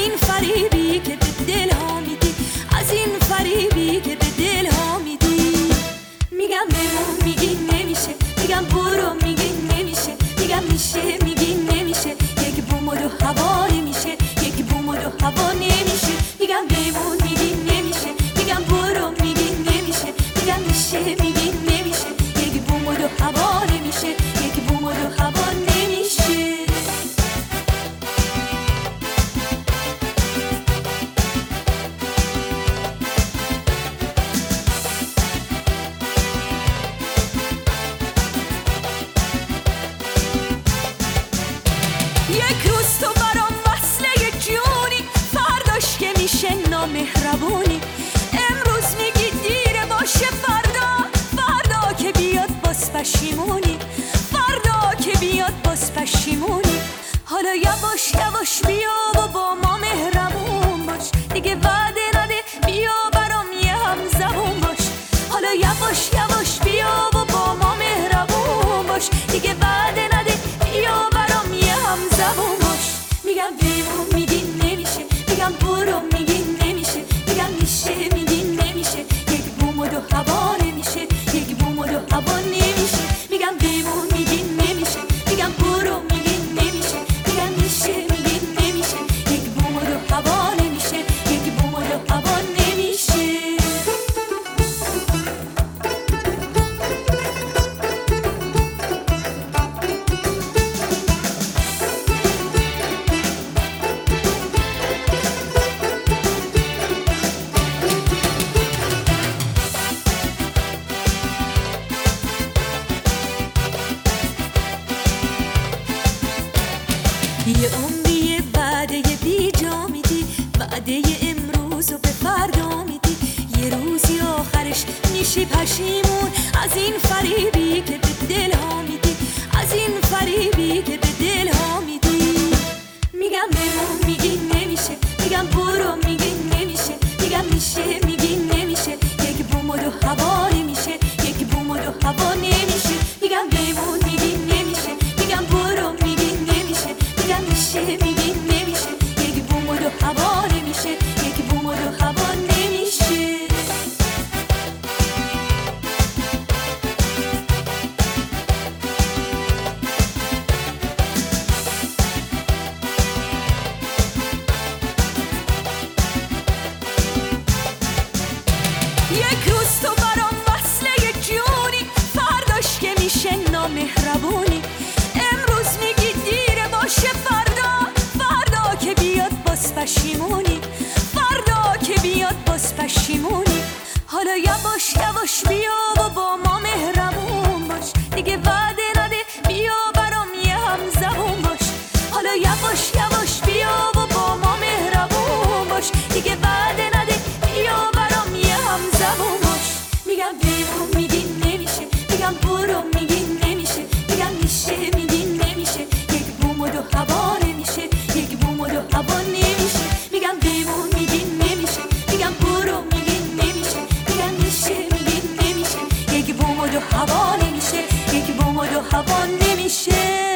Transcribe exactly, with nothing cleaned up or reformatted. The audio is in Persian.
این فریبی که به دل ها میدی، از این فریبی که به دل ها میدی. میگم بمون میگی نمیشه، میگم برو میگی نمیشه، میگم میشه میگی نمیشه، یک بوم و دو هوا نمیشه، یک بوم و دو هوا نمیشه. میگم بمون میگی نمیشه، میگم برو میگی نمیشه، میگم میشه میگی نمیشه، یک بوم و دو هوا نمیشه، یک بوم و دو هوا نمیشه. یک روز تو برام وصله جونی، فرداش که میشه نامهربونی. امروز میگی دیره باشه، فردا فردا که بیاد باز پشیمونی، فردا که بیاد باز پشیمونی. حالا یواش یواش بیا و با ما مهربون باش، دیگه وعده نده، بیا برام یه هم زبون باش. حالا یواش یواش بیا و با ما مهربون باش، دیگه وعده نده، بیا برام یه هم زبون باش. میگم بمون میگی نمیشه، میگم برو میگی نمیشه، میگم میشه میگی نمیشه، یک بوم و دو هوا نمیشه، یک بوم و دو هوا نمیشه. میگم بمون میگی نمیشه، میگم برو میگی نمیشه، میگم میشه میگی نمیشه، یک بوم و دو هوا نمیشه، یک بوم و دو هوا نمیشه. یه عمری وعده بی جا میدی، وعده امروز و به فردا میدی. یه روزی آخرش میشی پشیمون از این فریبی که به دل ها میدی، از این فریبی که به دل ها میدی. میگم بمون میگی نمیشه، میگم برو میگی نمیشه، میگم میشه میگی نمیشه، یک بوم و دو هوا نمیشه، یک بوم و دو هوا نمیشه. میگم بمون میگی نمیشه، میگم برو میگی نمیشه، میگم میشه میگی نمیشه، یک بوم و دو هوا نمیشه، یک بوم و دو هوا نمیشه. یک روز تو برام وصله جونی، فرداش که میشه نامهربونی. امروز میگی دیره باشه، فردا فردا که بیاد باز پشیمونی، فردا که بیاد باز پشیمونی. حالا یواش یواش بیا و با ما مهربون باش، دیگه وعده نده، بیا برام یه هم زبون باش. حالا یواش یواش بیا و با ما مهربون باش، دیگه وعده نده، بیا برام یه هم زبون باش. میگم بمون میگی نمیشه، میگم برو میگی نمیشه، میگم میشه میگی نمیشه، یک بوم و دو هوا نمیشه، یک بوم و دو هوا نمیشه. میگم بمون میگی نمیشه، میگم برو میگی نمیشه، میگم میشه میگی نمیشه، یک بوم و دو هوا نمیشه، یک بوم و دو هوا نمیشه.